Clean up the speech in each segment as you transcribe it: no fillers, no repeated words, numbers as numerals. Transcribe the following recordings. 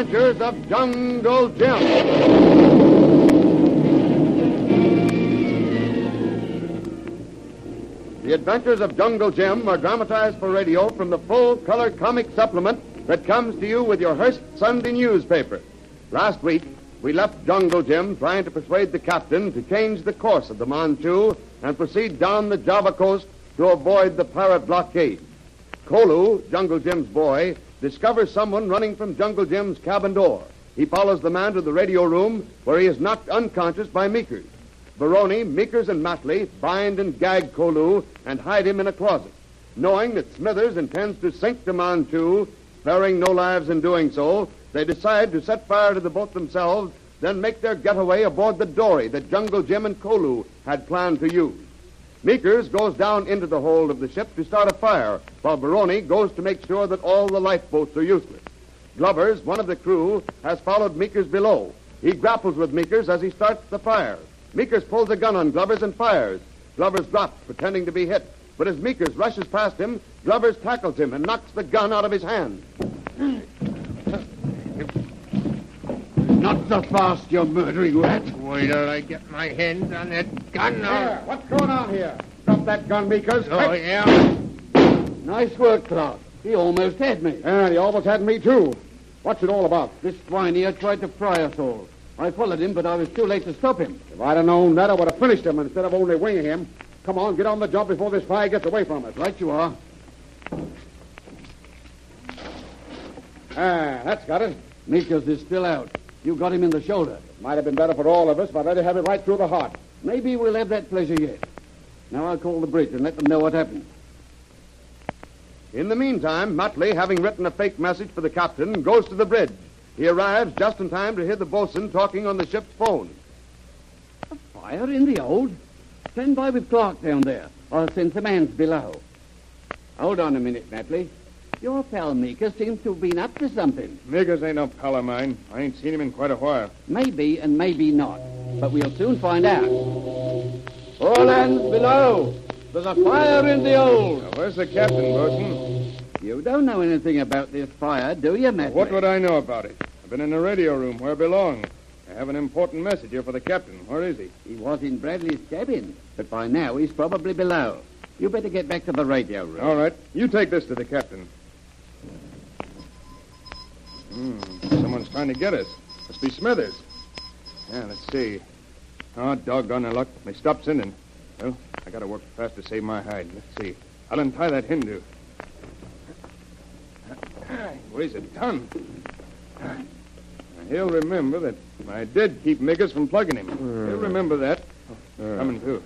Adventures of Jungle Jim. The Adventures of Jungle Jim are dramatized for radio from the full-color comic supplement that comes to you with your Hearst Sunday newspaper. Last week, we left Jungle Jim trying to persuade the captain to change the course of the Manchu and proceed down the Java coast to avoid the pirate blockade. Kolu, Jungle Jim's boy, discovers someone running from Jungle Jim's cabin door. He follows the man to the radio room, where he is knocked unconscious by Meekers. Baroni, Meekers, and Matley bind and gag Kolu and hide him in a closet. Knowing that Smithers intends to sink the Manchu, sparing no lives in doing so, they decide to set fire to the boat themselves, then make their getaway aboard the dory that Jungle Jim and Kolu had planned to use. Meekers goes down into the hold of the ship to start a fire, while Baroni goes to make sure that all the lifeboats are useless. Glovers, one of the crew, has followed Meekers below. He grapples with Meekers as he starts the fire. Meekers pulls a gun on Glovers and fires. Glovers drops, pretending to be hit. But as Meekers rushes past him, Glovers tackles him and knocks the gun out of his hand. Not so fast, you murdering rat. Wait till I get my hands on that gun. Here, what's going on here? Drop that gun, Meekers. Oh, Quick. yeah? Nice work, Clark. He almost had me. Yeah, he almost had me, too. What's it all about? This swine here tried to fry us all. I followed him, but I was too late to stop him. If I'd have known that, I would have finished him instead of only winging him. Come on, get on the job before this fire gets away from us. Right you are. That's got it. Meekers is still out. You got him in the shoulder. Might have been better for all of us if I'd let him have it right through the heart. Maybe we'll have that pleasure yet. Now I'll call the bridge and let them know what happened. In the meantime, Matley, having written a fake message for the captain, goes to the bridge. He arrives just in time to hear the boatswain talking on the ship's phone. A fire in the hold? Stand by with Clark down there. I'll send some hands below. Hold on a minute, Matley. Your pal Meekers seems to have been up to something. Meekers ain't no pal of mine. I ain't seen him in quite a while. Maybe and maybe not. But we'll soon find out. All hands below. There's a fire in the hold. Now, where's the captain, boatswain? You don't know anything about this fire, do you, Matley? What would I know about it? I've been in the radio room where I belong. I have an important message here for the captain. Where is he? He was in Bradley's cabin, but by now he's probably below. You better get back to the radio room. All right. You take this to the captain. Someone's trying to get us. Must be Smithers. Yeah, let's see. Oh, doggone the luck. They stopped sending. Well, I gotta work fast to save my hide. Let's see. I'll untie that Hindu. Weighs a ton. He'll remember that I did keep Meekers from plugging him. He'll remember that. Coming too.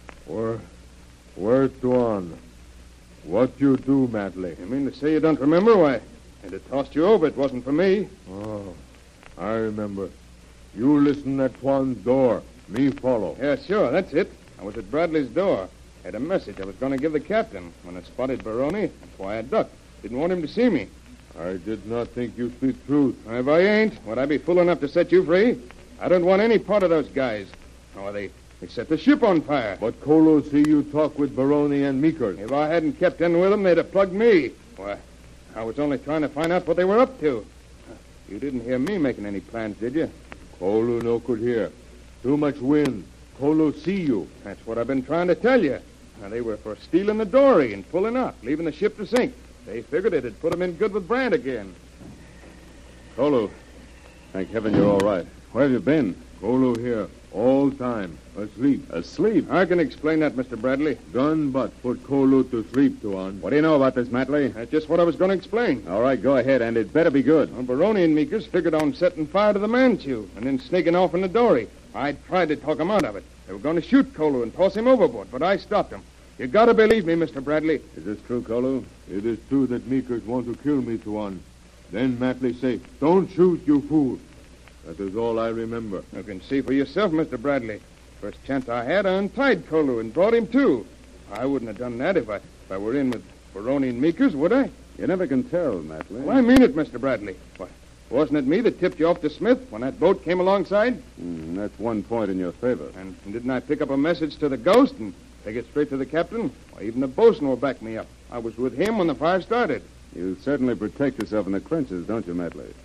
Where's Tuan? What you do, Matley? You mean to say you don't remember? Why, I'd have tossed you over. It wasn't for me. Oh, I remember. You listen at Tuan's door. Me follow. Yeah, sure. That's it. I was at Bradley's door. Had a message I was going to give the captain. When I spotted Baroni, that's why I ducked. Didn't want him to see me. I did not think you speak truth. If I ain't, would I be fool enough to set you free? I don't want any part of those guys. Oh, they set the ship on fire. But Kolo see you talk with Baroni and Meekers. If I hadn't kept in with them, they'd have plugged me. Why, I was only trying to find out what they were up to. You didn't hear me making any plans, did you? Kolo no could hear. Too much wind. Kolo see you. That's what I've been trying to tell you. Now, they were for stealing the dory and pulling out, leaving the ship to sink. They figured it'd put them in good with Brand again. Kolo, thank heaven you're all right. Where have you been? Kolo here. All time. Asleep. Asleep? I can explain that, Mr. Bradley. Done but put Kolo to sleep, Tuan. What do you know about this, Matley? That's just what I was going to explain. All right, go ahead, and it better be good. Well, Baroni and Meekers figured on setting fire to the Manchu and then sneaking off in the dory. I tried to talk them out of it. They were going to shoot Kolo and toss him overboard, but I stopped them. You got to believe me, Mr. Bradley. Is this true, Kolo? It is true that Meekers want to kill me, Tuan. Then Matley say, don't shoot, you fool. That is all I remember. You can see for yourself, Mr. Bradley. First chance I had, I untied Kolo and brought him to. I wouldn't have done that if I were in with Baroni and Meekers, would I? You never can tell, Matley. Well, I mean it, Mr. Bradley. Why, wasn't it me that tipped you off to Smith when that boat came alongside? That's one point in your favor. And didn't I pick up a message to the Ghost and take it straight to the captain? Why, even the bosun will back me up. I was with him when the fire started. You certainly protect yourself in the trenches, don't you, Matley?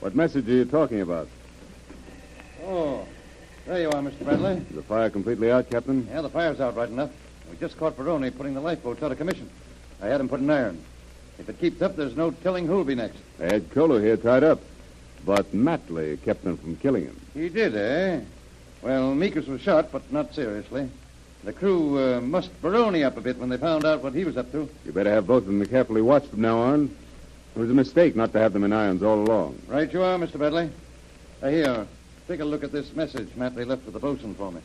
What message are you talking about? Oh, there you are, Mr. Bradley. Is the fire completely out, Captain? Yeah, the fire's out right enough. We just caught Baroni putting the lifeboats out of commission. I had him put in iron. If it keeps up, there's no telling who'll be next. They had Kolo here tied up. But Matley kept them from killing him. He did, eh? Well, Meekers was shot, but not seriously. The crew mussed Baroni up a bit when they found out what he was up to. You better have both of them carefully watched from now on. It was a mistake not to have them in irons all along. Right you are, Mr. Bradley. Here, take a look at this message Matley left with the bosun for me.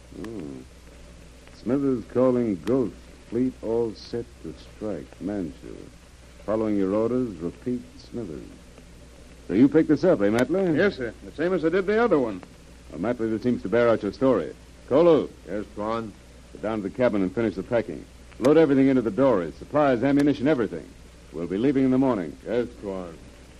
Smithers calling Ghost. Fleet all set to strike. Manchu. Following your orders, repeat Smithers. So you picked this up, eh, Matley? Yes, sir. The same as I did the other one. Well, Matley, this seems to bear out your story. Kolo, Yes, Tuan. get down to the cabin and finish the packing. Load everything into the dories. Supplies, ammunition, everything. We'll be leaving in the morning. Yes, Tuan.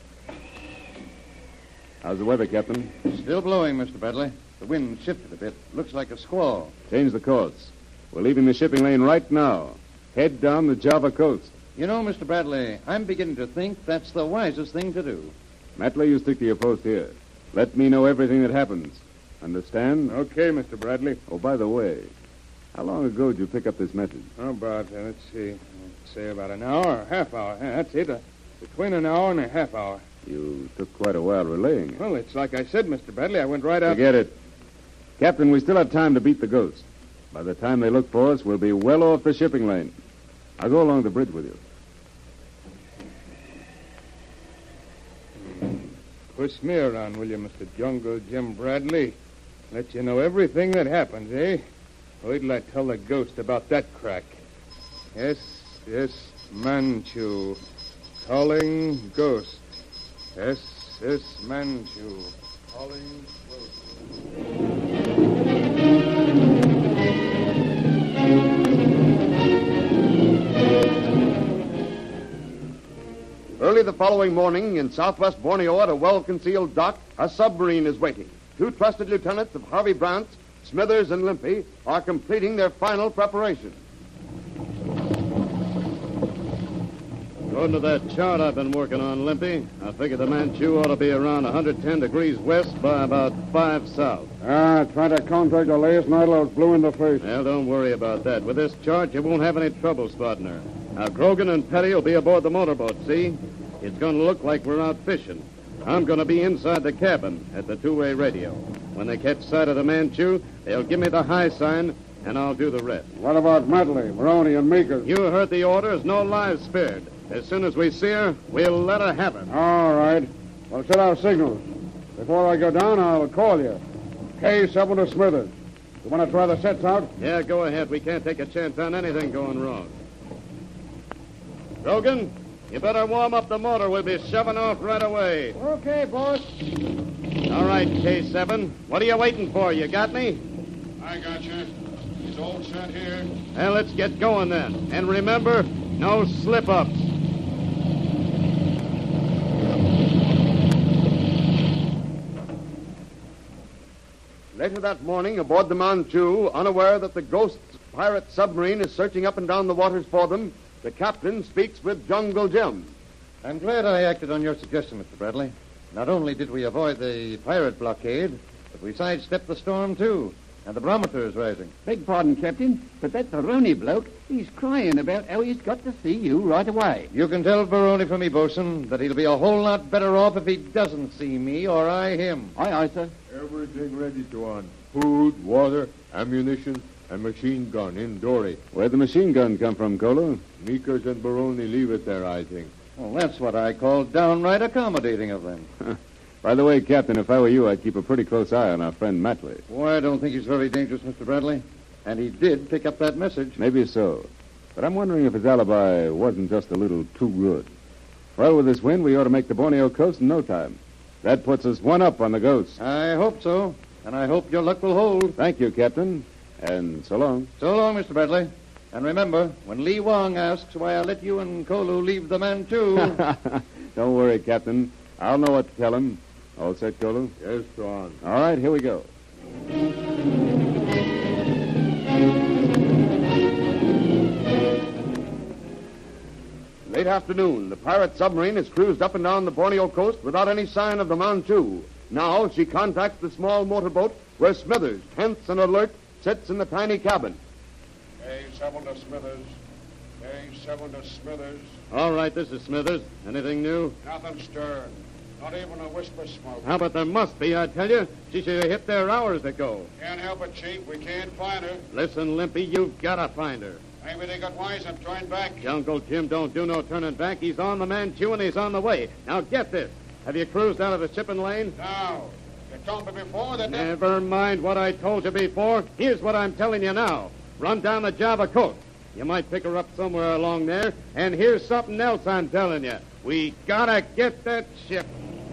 How's the weather, Captain? Still blowing, Mr. Bradley. The wind shifted a bit. Looks like a squall. Change the course. We're leaving the shipping lane right now. Head down the Java coast. You know, Mr. Bradley, I'm beginning to think that's the wisest thing to do. Matley, you stick to your post here. Let me know everything that happens. Understand? Okay, Mr. Bradley. Oh, by the way, how long ago did you pick up this message? How about, let's see, say about an hour, half hour. Yeah, that's it. Between an hour and a half hour. You took quite a while relaying it. Well, it's like I said, Mr. Bradley. I went right out. Forget it. Captain, we still have time to beat the Ghost. By the time they look for us, we'll be well off the shipping lane. I'll go along the bridge with you. Twist me around, will you, Mr. Jungle Jim Bradley? Let you know everything that happens, eh? Wait till I tell the Ghost about that crack. Yes, Manchu. Calling Ghost. Yes, Manchu. Calling Ghost. Early the following morning, in southwest Borneo at a well-concealed dock, a submarine is waiting. Two trusted lieutenants of Harvey Brant, Smithers and Limpy, are completing their final preparations. According to that chart I've been working on, Limpy, I figure the Manchu ought to be around 110 degrees west by about 5 south. I tried to contact her last night. I was blue in the face. Well, don't worry about that. With this chart, you won't have any trouble spotting her. Now, Grogan and Petty will be aboard the motorboat, see? It's going to look like we're out fishing. I'm going to be inside the cabin at the two-way radio. When they catch sight of the Manchu, they'll give me the high sign, and I'll do the rest. What about Matley, Maroney, and Meekers? You heard the orders. No lives spared. As soon as we see her, we'll let her have it. All right. Well, set our signals. Before I go down, I'll call you. K7 to Smithers. You want to try the sets out? Yeah, go ahead. We can't take a chance on anything going wrong. Grogan, you better warm up the motor. We'll be shoving off right away. Okay, boss. All right, K7. What are you waiting for? You got me? I got you. He's all set here. Well, let's get going then. And remember, no slip-ups. Later that morning, aboard the Manchu, unaware that the Ghost's pirate submarine is searching up and down the waters for them, the captain speaks with Jungle Jim. I'm glad I acted on your suggestion, Mr. Bradley. Not only did we avoid the pirate blockade, but we sidestepped the storm, too. And the barometer is rising. Beg pardon, Captain, but that Baroni bloke, he's crying about how he's got to see you right away. You can tell Baroni for me, Bosun, that he'll be a whole lot better off if he doesn't see me or I him. Aye, sir. Everything ready, Tuan. Food, water, ammunition, and machine gun in dory. Where'd the machine gun come from, Kolo? Meekers and Baroni leave it there, I think. Well, that's what I call downright accommodating of them. By the way, Captain, if I were you, I'd keep a pretty close eye on our friend Matley. Well, I don't think he's very dangerous, Mr. Bradley. And he did pick up that message. Maybe so. But I'm wondering if his alibi wasn't just a little too good. Well, with this wind, we ought to make the Borneo coast in no time. That puts us one up on the Ghost. I hope so. And I hope your luck will hold. Thank you, Captain. And so long. So long, Mr. Bradley. And remember, when Lee Wong asks why I let you and Kolu leave the Manchu... Don't worry, Captain. I'll know what to tell him. All set, Kolu? Yes, Tuan. All right, here we go. Late afternoon, the pirate submarine has cruised up and down the Borneo coast without any sign of the Manchu. Now she contacts the small motorboat where Smithers, tense and alert, sits in the tiny cabin. K7 to Smithers. K7 to Smithers. All right, this is Smithers. Anything new? Nothing stirring. Not even a whisper smoke. How about there must be, I tell you. She should have hit there hours ago. Can't help it, Chief. We can't find her. Listen, Limpy, you've got to find her. Maybe they got wise and turned back. Jungle Jim don't do no turning back. He's on the Manchu and he's on the way. Now get this. Have you cruised out of the shipping lane? No. You told me before that... Never mind what I told you before. Here's what I'm telling you now. Run down the Java coast. You might pick her up somewhere along there. And here's something else I'm telling you. We gotta get that ship.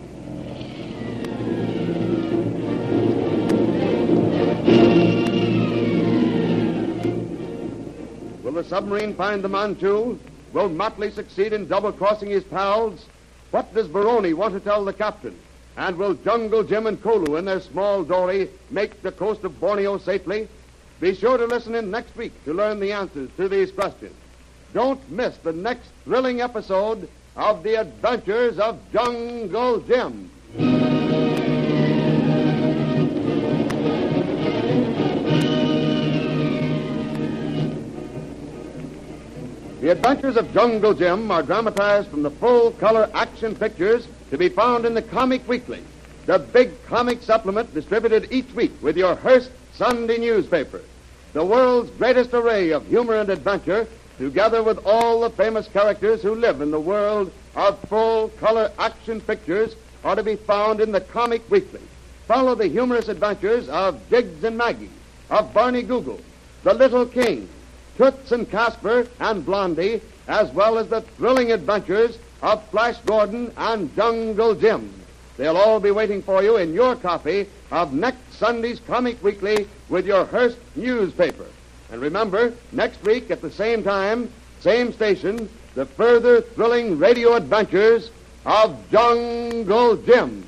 Will the submarine find the Manchu? Will Motley succeed in double-crossing his pals? What does Baroni want to tell the captain? And will Jungle Jim and Kolu in their small dory make the coast of Borneo safely? Be sure to listen in next week to learn the answers to these questions. Don't miss the next thrilling episode of The Adventures of Jungle Jim. The Adventures of Jungle Jim are dramatized from the full-color action pictures to be found in the Comic Weekly, the big comic supplement distributed each week with your Hearst Sunday newspaper. The world's greatest array of humor and adventure, together with all the famous characters who live in the world of full-color action pictures, are to be found in the Comic Weekly. Follow the humorous adventures of Jiggs and Maggie, of Barney Google, the Little King, Toots and Casper and Blondie, as well as the thrilling adventures of Flash Gordon and Jungle Jim. They'll all be waiting for you in your copy of next Sunday's Comic Weekly with your Hearst newspaper. And remember, next week at the same time, same station, the further thrilling radio adventures of Jungle Jim.